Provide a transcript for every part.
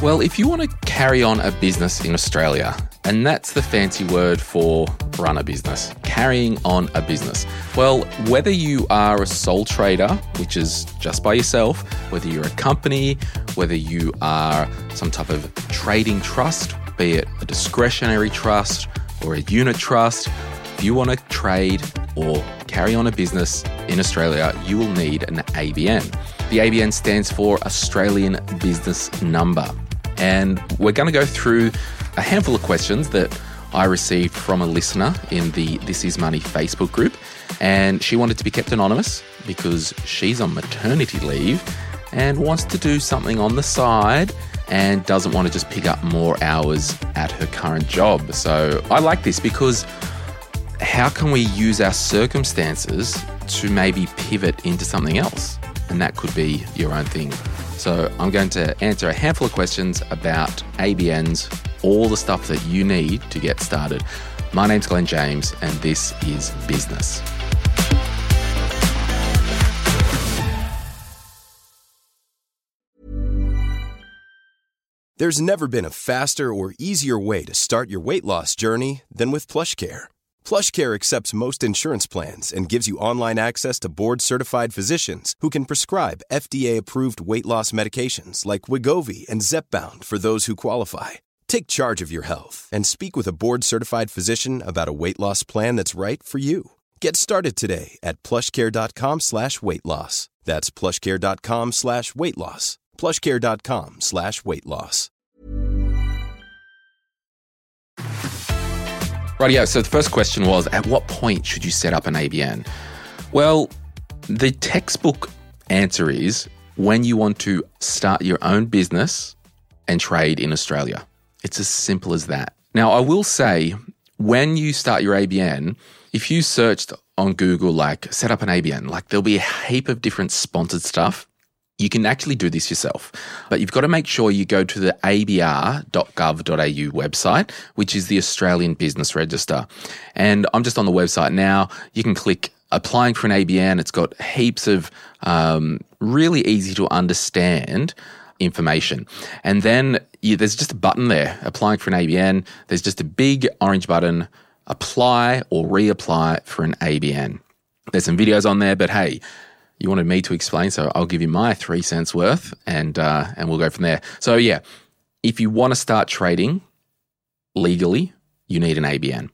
Well, if you want to carry on a business in Australia, and that's the fancy word for run a business, carrying on a business. Well, whether you are a sole trader, which is just by yourself, whether you're a company, whether you are some type of trading trust, be it a discretionary trust or a unit trust, if you want to trade or carry on a business in Australia, you will need an ABN. The ABN stands for Australian Business Number. And we're going to go through a handful of questions that I received from a listener in the This Is Money Facebook group. And she wanted to be kept anonymous because she's on maternity leave and wants to do something on the side and doesn't want to just pick up more hours at her current job. So I like this because how can we use our circumstances to maybe pivot into something else? And that could be your own thing. So I'm going to answer a handful of questions about ABNs, all the stuff that you need to get started. My name's Glenn James, and this is Business. There's never been a faster or easier way to start your weight loss journey than with PlushCare. PlushCare accepts most insurance plans and gives you online access to board-certified physicians who can prescribe FDA-approved weight loss medications like Wegovy and Zepbound for those who qualify. Take charge of your health and speak with a board-certified physician about a weight loss plan that's right for you. Get started today at plushcare.com/weight-loss. That's plushcare.com/weight-loss. plushcare.com/weight-loss. Rightio, so the first question was, at what point should you set up an ABN? Well, the textbook answer is when you want to start your own business and trade in Australia. It's as simple as that. Now, I will say, when you start your ABN, if you searched on Google, like, set up an ABN, like, there'll be a heap of different sponsored stuff. You can actually do this yourself, but you've got to make sure you go to the abr.gov.au website, which is the Australian Business Register. And I'm just on the website now. You can click applying for an ABN. It's got heaps of really easy to understand information. And then there's just a button there, applying for an ABN. There's just a big orange button, apply or reapply for an ABN. There's some videos on there, but hey, you wanted me to explain, so I'll give you my 3 cents worth and we'll go from there. So yeah, if you want to start trading legally, you need an ABN.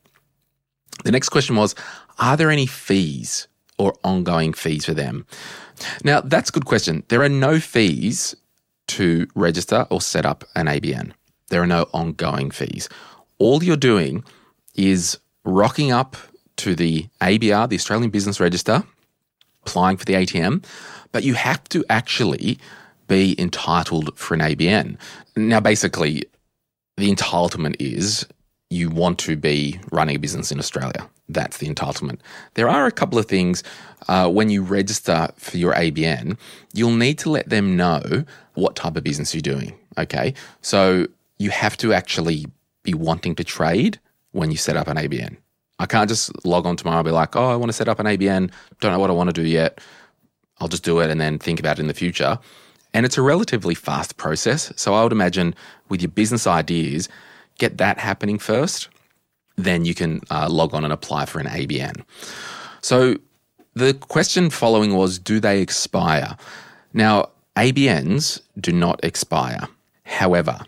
The next question was, are there any fees or ongoing fees for them? Now, that's a good question. There are no fees to register or set up an ABN. There are no ongoing fees. All you're doing is rocking up to the ABR, the Australian Business Register, applying for the ATM, but you have to actually be entitled for an ABN. Now, basically, the entitlement is you want to be running a business in Australia. That's the entitlement. There are a couple of things when you register for your ABN, you'll need to let them know what type of business you're doing, okay? So you have to actually be wanting to trade when you set up an ABN. I can't just log on tomorrow and be like, oh, I want to set up an ABN, don't know what I want to do yet. I'll just do it and then think about it in the future. And it's a relatively fast process. So I would imagine with your business ideas, get that happening first, then you can log on and apply for an ABN. So the question following was, do they expire? Now, ABNs do not expire. However,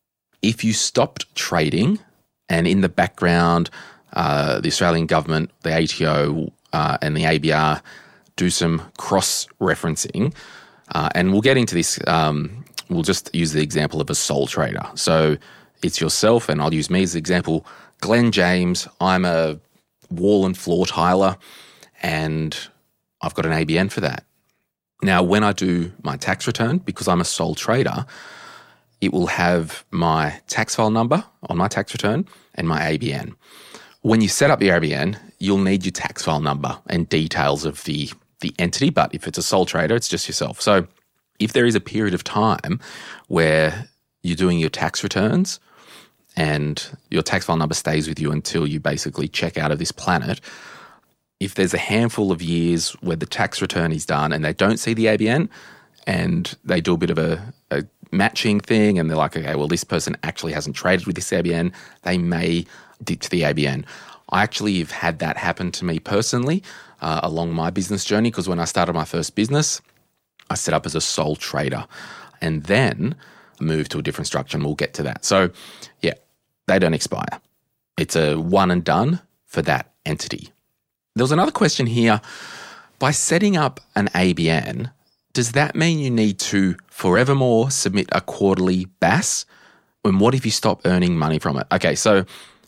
if you stopped trading and in the background, the Australian government, the ATO and the ABR do some cross-referencing. And we'll get into this. We'll just use the example of a sole trader. So it's yourself, and I'll use me as the example. Glenn James, I'm a wall and floor tiler, and I've got an ABN for that. Now, when I do my tax return, because I'm a sole trader, it will have my tax file number on my tax return and my ABN. When you set up your ABN, you'll need your tax file number and details of the entity, but if it's a sole trader, it's just yourself. So if there is a period of time where you're doing your tax returns and your tax file number stays with you until you basically check out of this planet, if there's a handful of years where the tax return is done and they don't see the ABN and they do a bit of a matching thing and they're like, okay, well, this person actually hasn't traded with this ABN, they may ditch the ABN. I actually have had that happen to me personally along my business journey, because when I started my first business, I set up as a sole trader and then moved to a different structure, and we'll get to that. So yeah, they don't expire. It's a one and done for that entity. There was another question here. By setting up an ABN, does that mean you need to forevermore submit a quarterly BAS? And what if you stop earning money from it? Okay, so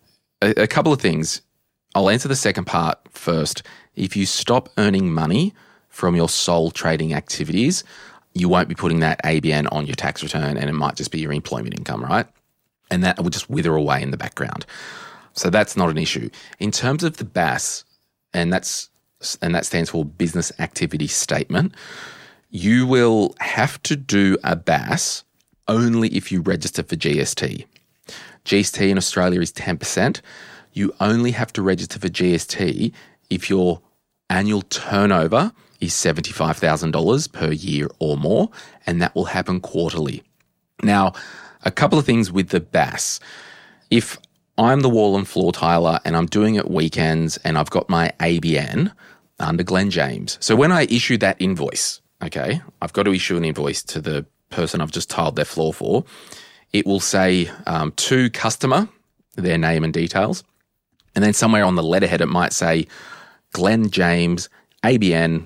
a couple of things. I'll answer the second part first. If you stop earning money from your sole trading activities, you won't be putting that ABN on your tax return, and it might just be your employment income, right? And that will just wither away in the background. So that's not an issue. In terms of the BAS, and that stands for Business Activity Statement, you will have to do a BAS only if you register for GST. GST in Australia is 10%. You only have to register for GST if your annual turnover is $75,000 per year or more, and that will happen quarterly. Now, a couple of things with the BAS. If I'm the wall and floor tiler and I'm doing it weekends and I've got my ABN under Glenn James. So when I issue that invoice, okay, I've got to issue an invoice to the person I've just tiled their floor for. It will say to customer, their name and details. And then somewhere on the letterhead, it might say Glenn James, ABN,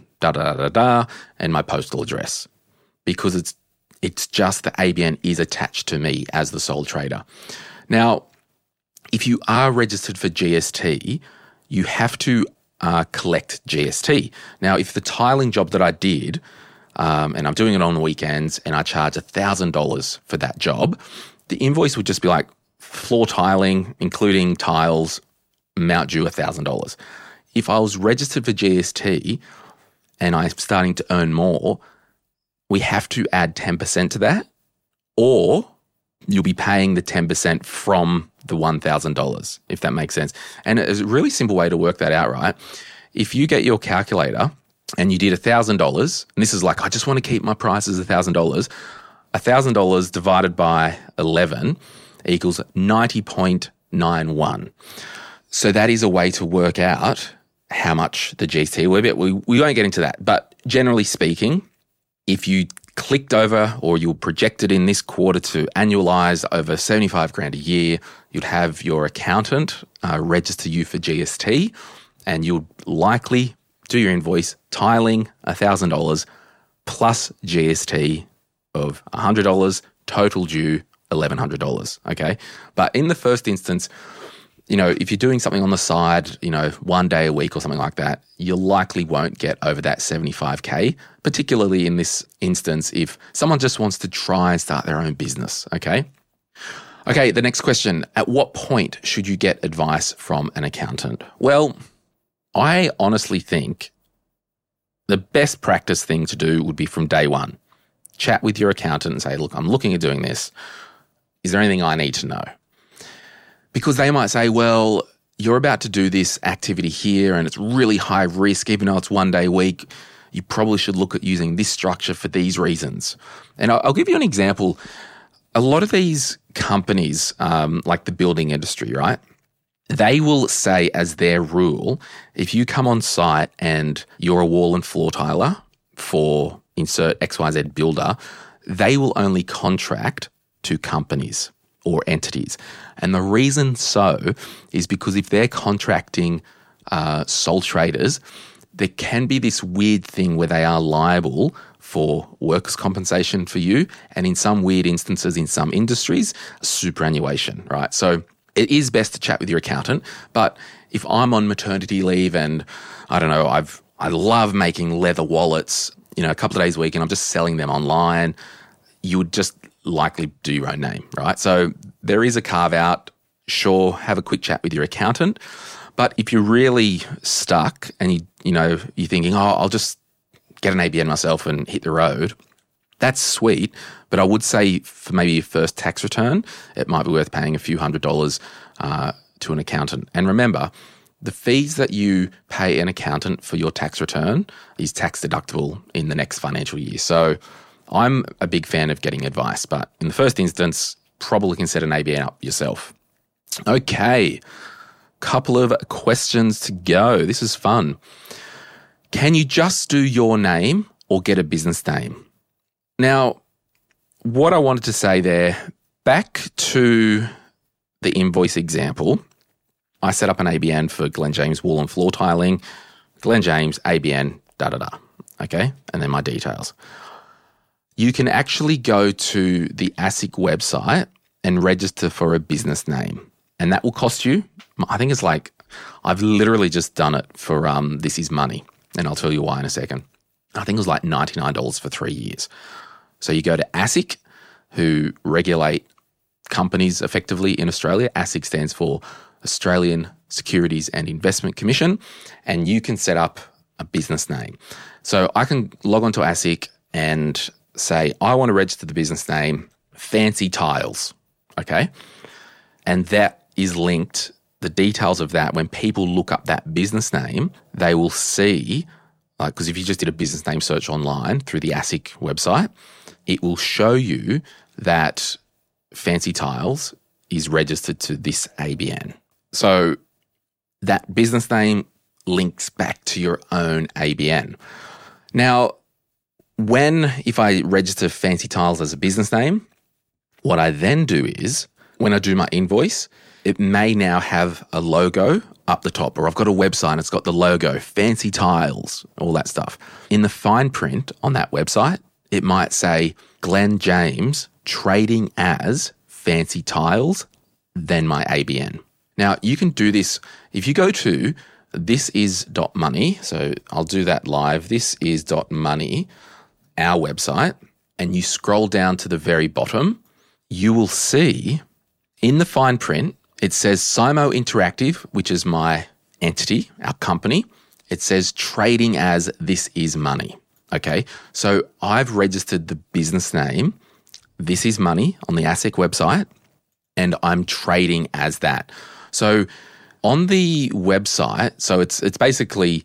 and my postal address, because it's just the ABN is attached to me as the sole trader. Now, if you are registered for GST, you have to collect GST. Now, if the tiling job that I did, and I'm doing it on the weekends, and I charge $1,000 for that job, the invoice would just be like floor tiling, including tiles, amount due $1,000. If I was registered for GST and I'm starting to earn more, we have to add 10% to that, or you'll be paying the 10% from the $1,000, if that makes sense. And it's a really simple way to work that out, right? If you get your calculator and you did $1,000, and this is like, I just want to keep my prices $1,000, $1,000 divided by 11 equals 90.91. So that is a way to work out how much the GST will be. We won't get into that, but generally speaking, if you clicked over or you're projected in this quarter to annualize over 75 grand a year, you'd have your accountant register you for GST, and you'll likely do your invoice tiling $1,000 plus GST of $100, total due $1,100, okay? But in the first instance, you know, if you're doing something on the side, you know, one day a week or something like that, you likely won't get over that 75K, particularly in this instance if someone just wants to try and start their own business, okay? Okay, the next question. At what point should you get advice from an accountant? Well, I honestly think the best practice thing to do would be from day one. Chat with your accountant and say, look, I'm looking at doing this. Is there anything I need to know? Because they might say, well, you're about to do this activity here and it's really high risk, even though it's one day a week, you probably should look at using this structure for these reasons. And I'll give you an example. A lot of these companies, like the building industry, right? They will say as their rule, if you come on site and you're a wall and floor tiler for insert XYZ builder, they will only contract to companies or entities. And the reason so is because if they're contracting sole traders, there can be this weird thing where they are liable for workers' compensation for you, and in some weird instances, in some industries, superannuation, right? So it is best to chat with your accountant, but if I'm on maternity leave and, I don't know, I love making leather wallets, you know, a couple of days a week and I'm just selling them online, you would just likely do your own name, right? So there is a carve out. Sure, have a quick chat with your accountant. But if you're really stuck and you're thinking, oh, I'll just get an ABN myself and hit the road, that's sweet. But I would say for maybe your first tax return, it might be worth paying a few $100s to an accountant. And remember, the fees that you pay an accountant for your tax return is tax deductible in the next financial year. So I'm a big fan of getting advice, but in the first instance, probably can set an ABN up yourself. Okay, couple of questions to go. This is fun. Can you just do your name or get a business name? Now, what I wanted to say there, back to the invoice example, I set up an ABN for Glenn James Wall and Floor Tiling, Glenn James, ABN, da-da-da, okay? And then my details. You can actually go to the ASIC website and register for a business name. And that will cost you, I think it's like, I've literally just done it for This Is Money. And I'll tell you why in a second. I think it was like $99 for 3 years. So you go to ASIC, who regulate companies effectively in Australia. ASIC stands for Australian Securities and Investment Commission, and you can set up a business name. So I can log on to ASIC and say, I want to register the business name Fancy Tiles, okay? And that is linked, the details of that, when people look up that business name, they will see, because if you just did a business name search online through the ASIC website, it will show you that Fancy Tiles is registered to this ABN. So that business name links back to your own ABN. Now, if I register Fancy Tiles as a business name, what I then do is, when I do my invoice, it may now have a logo up the top, or I've got a website and it's got the logo, Fancy Tiles, all that stuff. In the fine print on that website, it might say Glenn James trading as Fancy Tiles, then my ABN. Now, you can do this if you go to thisis.money. So I'll do that live. Thisis.money, our website, and you scroll down to the very bottom, you will see in the fine print, it says Simo Interactive, which is my entity, our company. It says trading as This Is Money. Okay, so I've registered the business name, This Is Money, on the ASIC website, and I'm trading as that. So on the website, so it's basically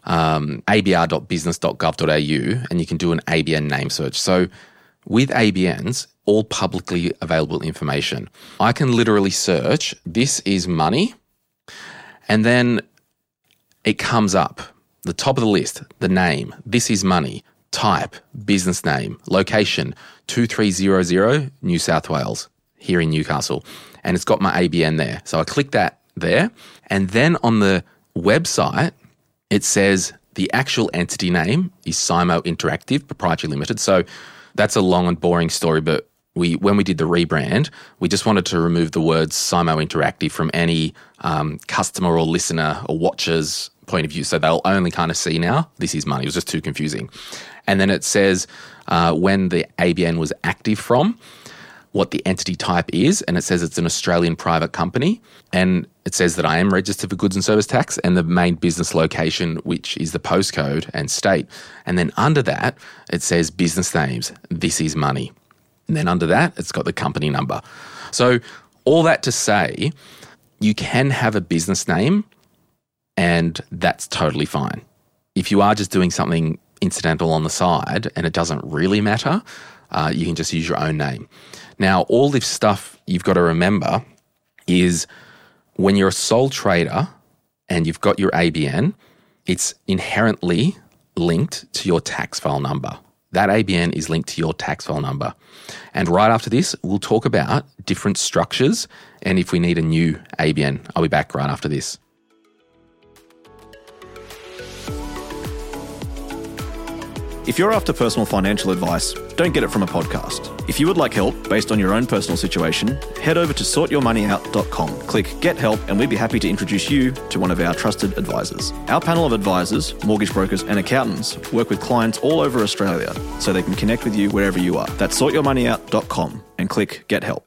abr.business.gov.au, and you can do an ABN name search. So with ABNs, all publicly available information, I can literally search This Is Money, and then it comes up. The top of the list, the name, This Is Money, type, business name, location, 2300 New South Wales, here in Newcastle. And it's got my ABN there. So I click that there. And then on the website, it says the actual entity name is Simo Interactive Proprietary Limited. So that's a long and boring story, but when we did the rebrand, we just wanted to remove the words Simo Interactive from any customer or listener or watcher's point of view. So they'll only kind of see now, This Is Money. It was just too confusing. And then it says when the ABN was active from, what the entity type is, and it says it's an Australian private company, and it says that I am registered for goods and service tax, and the main business location, which is the postcode and state. And then under that, it says business names, This Is Money. And then under that, it's got the company number. So all that to say, you can have a business name, and that's totally fine. If you are just doing something incidental on the side and it doesn't really matter, you can just use your own name. Now, all this stuff you've got to remember is when you're a sole trader and you've got your ABN, it's inherently linked to your tax file number. That ABN is linked to your tax file number. And right after this, we'll talk about different structures and if we need a new ABN. I'll be back right after this. If you're after personal financial advice, don't get it from a podcast. If you would like help based on your own personal situation, head over to sortyourmoneyout.com. Click Get Help and we'd be happy to introduce you to one of our trusted advisors. Our panel of advisors, mortgage brokers and accountants work with clients all over Australia so they can connect with you wherever you are. That's sortyourmoneyout.com and click Get Help.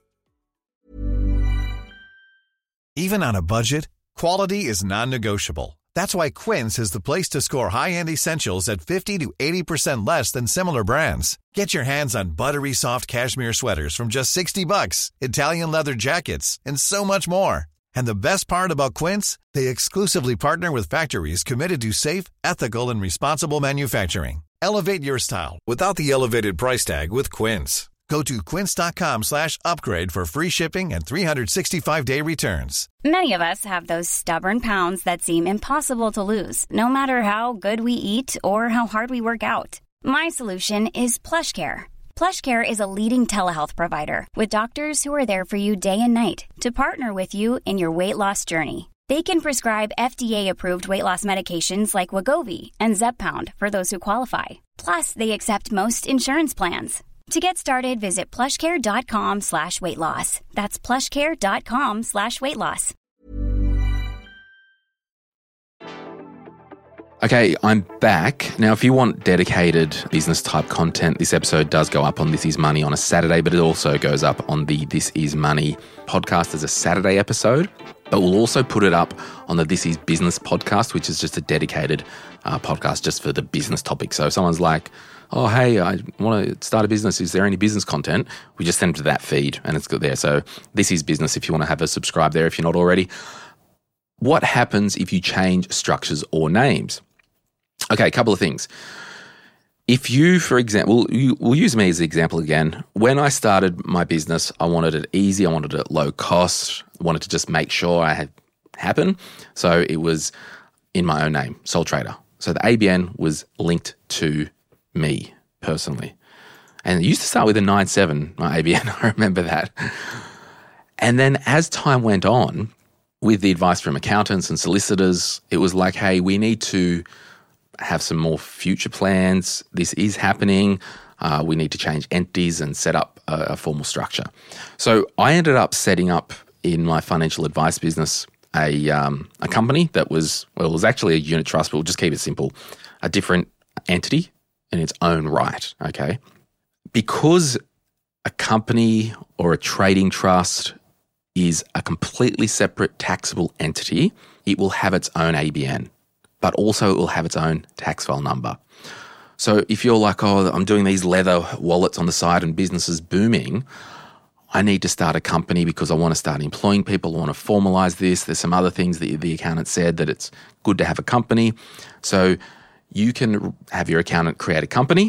Even on a budget, quality is non-negotiable. That's why Quince is the place to score high-end essentials at 50 to 80% less than similar brands. Get your hands on buttery soft cashmere sweaters from just $60, Italian leather jackets, and so much more. And the best part about Quince, they exclusively partner with factories committed to safe, ethical, and responsible manufacturing. Elevate your style without the elevated price tag with Quince. Go to quince.com/upgrade for free shipping and 365-day returns. Many of us have those stubborn pounds that seem impossible to lose, no matter how good we eat or how hard we work out. My solution is PlushCare. PlushCare is a leading telehealth provider with doctors who are there for you day and night to partner with you in your weight loss journey. They can prescribe FDA-approved weight loss medications like Wegovy and Zepbound for those who qualify. Plus, they accept most insurance plans. To get started, visit plushcare.com/weightloss. That's plushcare.com/weightloss. Okay, I'm back. Now, if you want dedicated business type content, this episode does go up on This Is Money on a Saturday, but it also goes up on the This Is Money podcast as a Saturday episode. But we'll also put it up on the This Is Business podcast, which is just a dedicated podcast just for the business topic. So if someone's like, oh, hey, I want to start a business. Is there any business content? We just send them to that feed and it's good there. So This Is Business if you want to have a subscribe there if you're not already. What happens if you change structures or names? Okay, a couple of things. If you, for example, we'll use me as an example again. When I started my business, I wanted it easy. I wanted it low cost. I wanted to just make sure I had happen. So it was in my own name, Sole Trader. So the ABN was linked to me personally. And it used to start with a 97, my ABN. I remember that. And then as time went on, with the advice from accountants and solicitors, it was like, hey, we need to have some more future plans. This is happening. We need to change entities and set up a formal structure. So I ended up setting up in my financial advice business a company that was, well, it was actually a unit trust, but we'll just keep it simple, a different entity in its own right, okay? Because a company or a trading trust is a completely separate taxable entity, it will have its own ABN, but also it will have its own tax file number. So if you're like, oh, I'm doing these leather wallets on the side and business is booming, I need to start a company because I want to start employing people. I want to formalize this. There's some other things that the accountant said that it's good to have a company. So you can have your accountant create a company.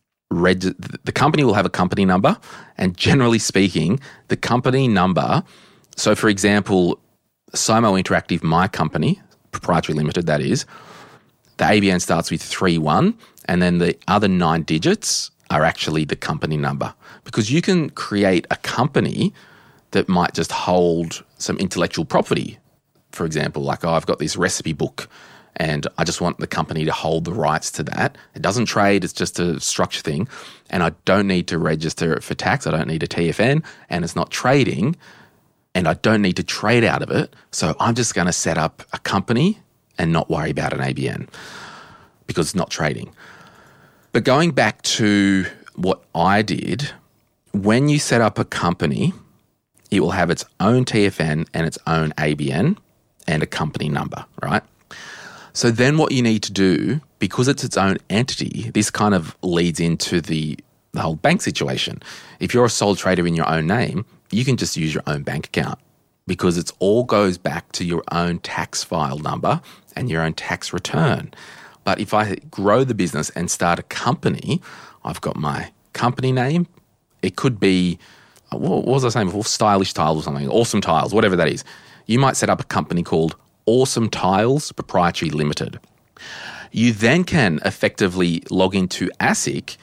The company will have a company number. And generally speaking, the company number, so for example, Simo Interactive, my company, proprietary limited, that is, the ABN starts with 31, and then the other 9 digits are actually the company number. Because you can create a company that might just hold some intellectual property. For example, like, oh, I've got this recipe book and I just want the company to hold the rights to that. It doesn't trade, it's just a structure thing. And I don't need to register it for tax. I don't need a TFN, and it's not trading, and I don't need to trade out of it. So I'm just going to set up a company and not worry about an ABN because it's not trading. But going back to what I did, when you set up a company, it will have its own TFN and its own ABN and a company number, right? So then what you need to do, because it's its own entity, this kind of leads into the whole bank situation. If you're a sole trader in your own name, you can just use your own bank account because it all goes back to your own tax file number and your own tax return. But if I grow the business and start a company, I've got my company name. It could be, what was I saying before? Stylish Tiles or something, Awesome Tiles, whatever that is. You might set up a company called Awesome Tiles Proprietary Limited. You then can effectively log into ASIC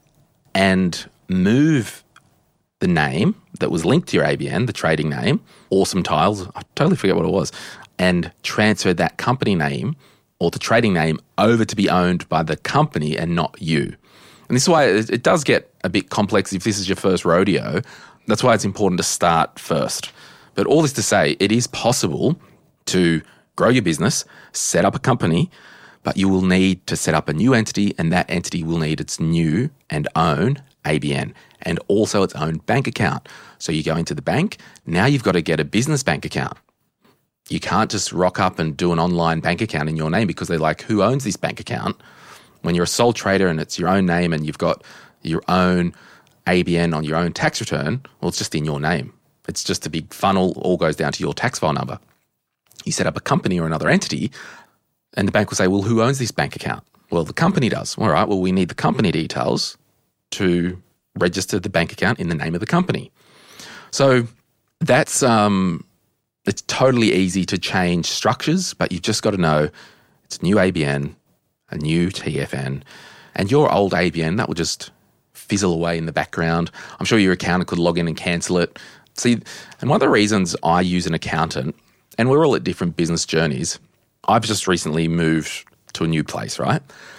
and move the name that was linked to your ABN, the trading name, Awesome Tiles, I totally forget what it was, and transfer that company name or the trading name over to be owned by the company and not you. And this is why it does get a bit complex if this is your first rodeo. That's why it's important to start first. But all this to say, it is possible to grow your business, set up a company, but you will need to set up a new entity, and that entity will need its new and own ABN and also its own bank account. So you go into the bank, now you've got to get a business bank account. You can't just rock up and do an online bank account in your name because they're like, who owns this bank account? When you're a sole trader and it's your own name and you've got your own ABN on your own tax return, well, it's just in your name. It's just a big funnel, all goes down to your tax file number. You set up a company or another entity and the bank will say, well, who owns this bank account? Well, the company does. All right, well, we need the company details to register the bank account in the name of the company. So that's it's totally easy to change structures, but you've just got to know it's a new ABN, a new TFN, and your old ABN, that will just fizzle away in the background. I'm sure your accountant could log in and cancel it. See, and one of the reasons I use an accountant, and we're all at different business journeys, I've just recently moved to a new place, right?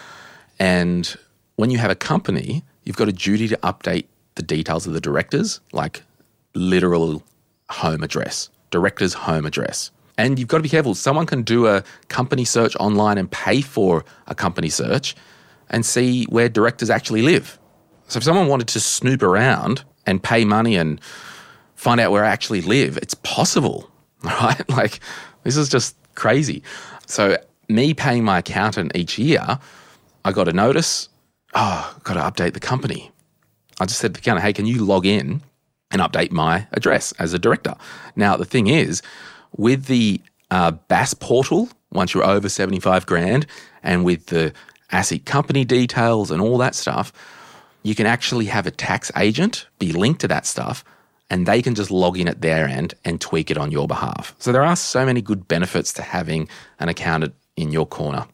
And when you have a company, you've got a duty to update the details of the directors, like literal home address, director's home address. And you've got to be careful. Someone can do a company search online and pay for a company search and see where directors actually live. So if someone wanted to snoop around and pay money and find out where I actually live, it's possible, right? Like, this is just crazy. So me paying my accountant each year, I got a notice, got to update the company. I just said to the accountant, hey, can you log in and update my address as a director? Now, the thing is, with the BAS portal, once you're over 75 grand, and with the ASIC company details and all that stuff, you can actually have a tax agent be linked to that stuff, and they can just log in at their end and tweak it on your behalf. So there are so many good benefits to having an accountant in your corner.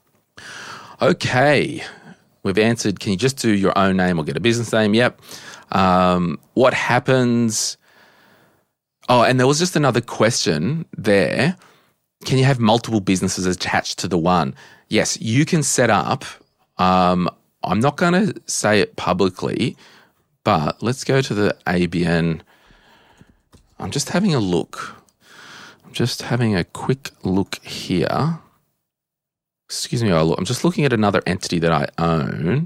Okay, we've answered, can you just do your own name or get a business name? Yep. What happens? Oh, and there was just another question there. Can you have multiple businesses attached to the one? Yes, you can set up, I'm not going to say it publicly, but let's go to the ABN. I'm just having a look. I'm just having a quick look here. Excuse me, I'm just looking at another entity that I own.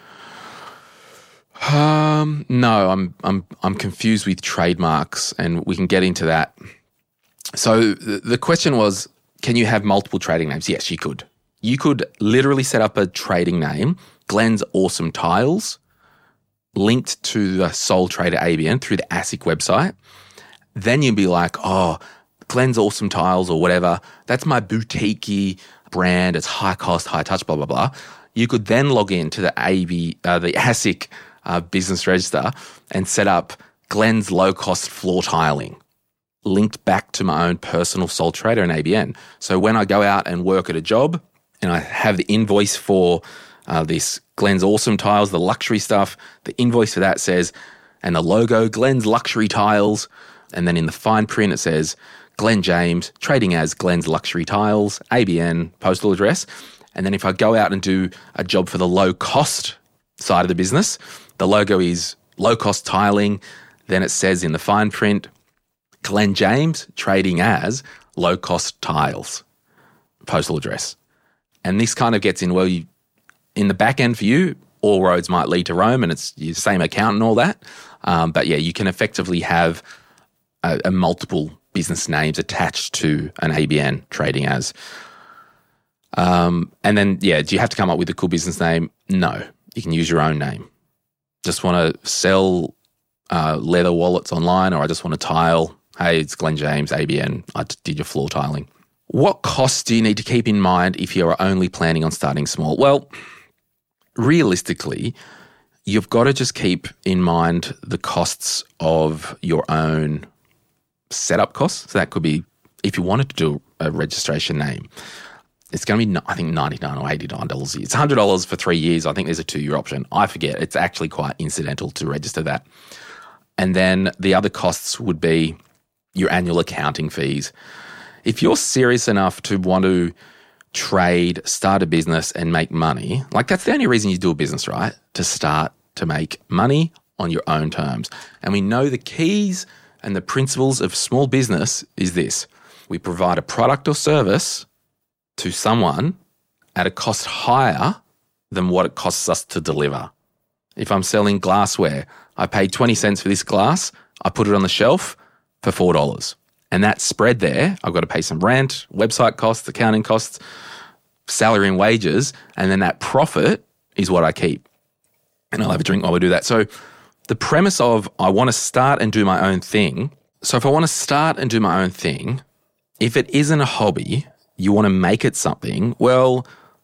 No, I'm confused with trademarks, and we can get into that. So the question was, can you have multiple trading names? Yes, you could. You could literally set up a trading name, Glenn's Awesome Tiles, linked to the Sole Trader ABN through the ASIC website. Then you'd be like, oh, Glenn's Awesome Tiles or whatever, that's my boutique-y brand, it's high cost, high touch, blah, blah, blah. You could then log into the ASIC business register and set up Glenn's low-cost floor tiling, linked back to my own personal Sole Trader and ABN. So when I go out and work at a job and I have the invoice for this Glenn's Awesome Tiles, the luxury stuff, the invoice for that says, and the logo, Glenn's Luxury Tiles, and then in the fine print it says, Glenn James, trading as Glenn's Luxury Tiles, ABN, postal address. And then if I go out and do a job for the low-cost side of the business, the logo is low-cost tiling. Then it says in the fine print, Glenn James, trading as low-cost tiles, postal address. And this kind of gets in, well, in the back end for you, all roads might lead to Rome, and it's your same account and all that. But yeah, you can effectively have a multiple business names attached to an ABN trading as. And then, yeah, do you have to come up with a cool business name? No, you can use your own name. Just want to sell leather wallets online, or I just want to tile. Hey, it's Glenn James, ABN. I did your floor tiling. What costs do you need to keep in mind if you're only planning on starting small? Well, realistically, you've got to just keep in mind the costs of your own setup costs. So that could be, if you wanted to do a registration name, it's going to be, I think, $99 or $89. It's $100 for 3 years. I think there's a 2-year option. I forget. It's actually quite incidental to register that. And then the other costs would be your annual accounting fees. If you're serious enough to want to trade, start a business and make money, like that's the only reason you do a business, right? To start to make money on your own terms. And we know the keys and the principles of small business is this. We provide a product or service to someone at a cost higher than what it costs us to deliver. If I'm selling glassware, I paid 20 cents for this glass, I put it on the shelf for $4. And that spread there, I've got to pay some rent, website costs, accounting costs, salary and wages, and then that profit is what I keep. And I'll have a drink while we do that. So the premise of I want to start and do my own thing. So if I want to start and do my own thing, if it isn't a hobby, you want to make it something, well,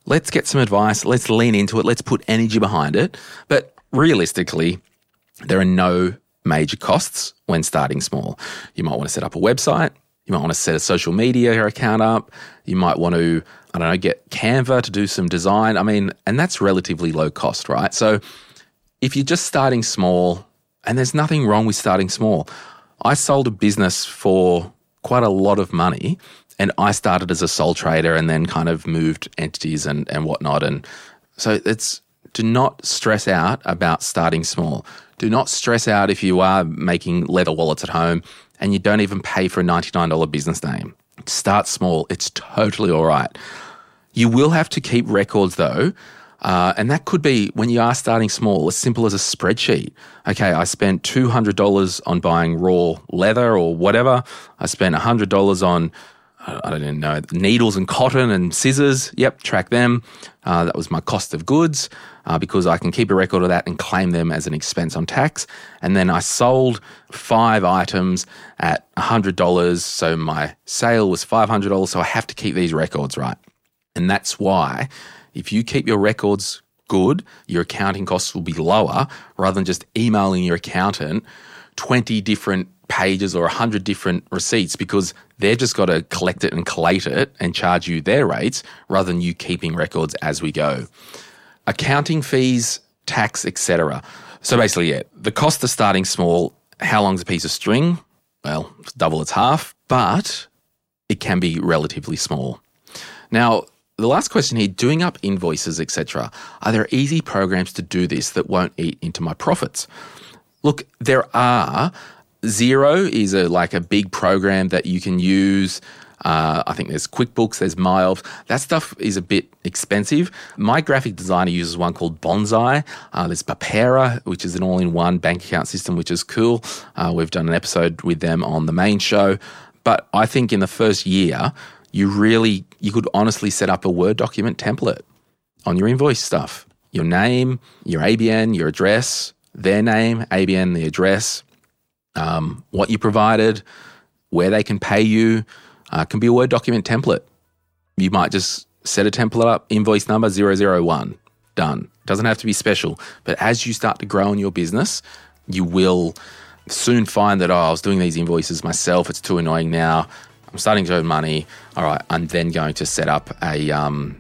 let's get some advice. Let's lean into it. Let's put energy behind it. But realistically, there are no major costs when starting small. You might want to set up a website. You might want to set a social media account up. You might want to, get Canva to do some design. And that's relatively low cost, right? So if you're just starting small, and there's nothing wrong with starting small. I sold a business for quite a lot of money, and I started as a sole trader and then kind of moved entities and whatnot. And so do not stress out about starting small. Do not stress out if you are making leather wallets at home and you don't even pay for a $99 business name. Start small. It's totally all right. You will have to keep records though. And that could be, when you are starting small, as simple as a spreadsheet. Okay, I spent $200 on buying raw leather or whatever. I spent $100 on, needles and cotton and scissors. Yep, track them. That was my cost of goods because I can keep a record of that and claim them as an expense on tax. And then I sold 5 items at $100. So my sale was $500. So I have to keep these records, right? And that's why if you keep your records good, your accounting costs will be lower rather than just emailing your accountant 20 different pages or 100 different receipts, because they've just got to collect it and collate it and charge you their rates rather than you keeping records as we go. Accounting fees, tax, etc. So basically, the cost of starting small, how long's a piece of string? Well, double its half, but it can be relatively small. Now, the last question here, doing up invoices, etc. Are there easy programs to do this that won't eat into my profits? Look, there are. Xero is a big program that you can use. I think there's QuickBooks, there's Miles. That stuff is a bit expensive. My graphic designer uses one called Bonsai. There's Papera, which is an all-in-one bank account system, which is cool. We've done an episode with them on the main show. But I think in the first year, you could honestly set up a Word document template on your invoice stuff. Your name, your ABN, your address, their name, ABN, the address, what you provided, where they can pay you, can be a Word document template. You might just set a template up, invoice number 001, done. Doesn't have to be special. But as you start to grow in your business, you will soon find that, I was doing these invoices myself, it's too annoying now. I'm starting to earn money. All right, I'm then going to set up a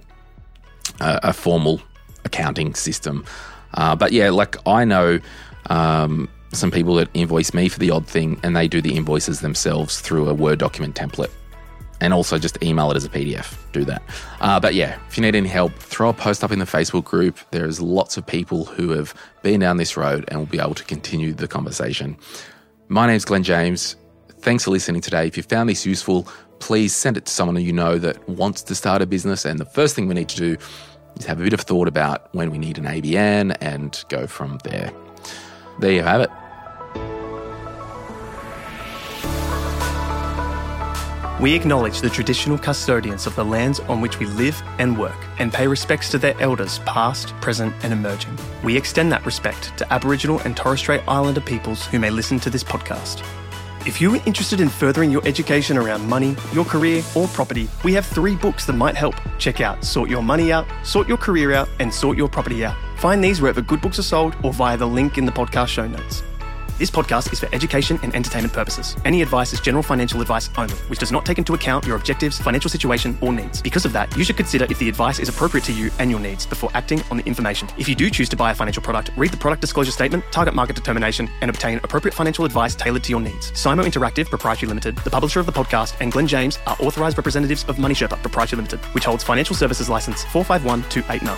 formal accounting system. But yeah, I know some people that invoice me for the odd thing, and they do the invoices themselves through a Word document template, and also just email it as a PDF. Do that. But yeah, if you need any help, throw a post up in the Facebook group. There's lots of people who have been down this road and will be able to continue the conversation. My name's Glenn James. Thanks for listening today. If you found this useful, please send it to someone who you know that wants to start a business. And the first thing we need to do is have a bit of thought about when we need an ABN and go from there. There you have it. We acknowledge the traditional custodians of the lands on which we live and work, and pay respects to their elders past, present and emerging. We extend that respect to Aboriginal and Torres Strait Islander peoples who may listen to this podcast. If you are interested in furthering your education around money, your career or property, we have 3 books that might help. Check out Sort Your Money Out, Sort Your Career Out and Sort Your Property Out. Find these wherever good books are sold or via the link in the podcast show notes. This podcast is for education and entertainment purposes. Any advice is general financial advice only, which does not take into account your objectives, financial situation, or needs. Because of that, you should consider if the advice is appropriate to you and your needs before acting on the information. If you do choose to buy a financial product, read the product disclosure statement, target market determination, and obtain appropriate financial advice tailored to your needs. Simo Interactive Proprietary Limited, the publisher of the podcast, and Glenn James are authorised representatives of Money Sherpa Proprietary Limited, which holds financial services license 451289.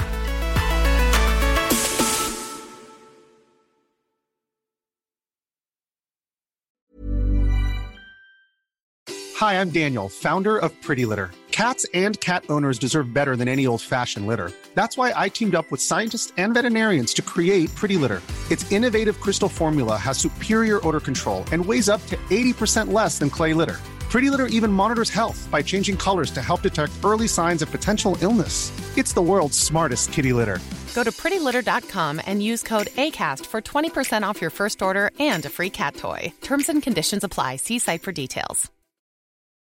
Hi, I'm Daniel, founder of Pretty Litter. Cats and cat owners deserve better than any old-fashioned litter. That's why I teamed up with scientists and veterinarians to create Pretty Litter. Its innovative crystal formula has superior odor control and weighs up to 80% less than clay litter. Pretty Litter even monitors health by changing colors to help detect early signs of potential illness. It's the world's smartest kitty litter. Go to prettylitter.com and use code ACAST for 20% off your first order and a free cat toy. Terms and conditions apply. See site for details.